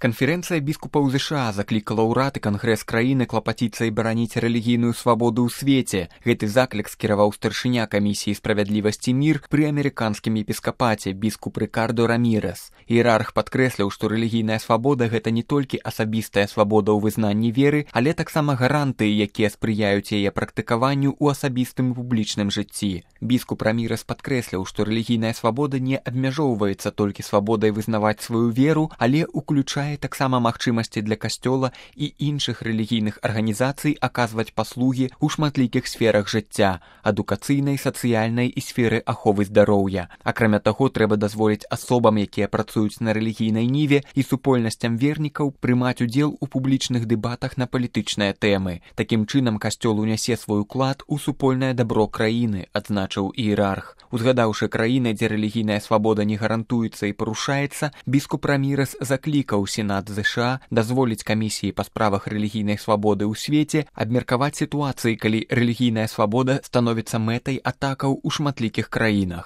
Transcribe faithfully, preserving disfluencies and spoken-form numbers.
Канферэнцыя біскупаў ЗША заклікала ўрад і кангрэс краіны клапаціцца і бараніць рэлігійную свабоду ў свеце. Гэты заклік скіраваў старшыня камісіі справядлівасці мір пры амерыканскім епіскапаце біскуп Рикардо Рамірэс. Іерарх падкрэсліў, што рэлігійная свабода гэта не толькі асабістая свабода ў вызнанні веры, але таксама гарантыі, якія спрыяюць яе практыкаванню ў асабістым і публічным жыцці. Біскуп Рамірэс падкрэсліў, што рэлігійная свабода не абмяжоўваецца толькі свабодай вызнаваць сваю веру, але ўключае таксама магчымасці для касцёла і іншых рэлігійных арганізацый аказваць паслугі ў шматлікіх сферах жыцця – адукацыйнай, сацыяльнай і сферы аховы здароўя. Акрамя таго, трэба дазволіць асобам, якія працуюць на рэлігійнай ніве і супольнасцям вернікаў прымаць удзел у публічных дэбатах на палітычныя тэмы. Такім чынам, касцёл унясе свой уклад у супольнае дабро краіны, адзначыў іерарх. Узгадаўшы краіны, дзе рэлігійная свабода не гарантуецца і парушаецца, біскуп Рамірэс заклікаў Сенат ЗША дазволіць камісіі па справах рэлігійнай свабоды ў свеце абмеркаваць сітуацыі, калі рэлігійная свабода становіцца мэтай атакаў у шматлікіх краінах.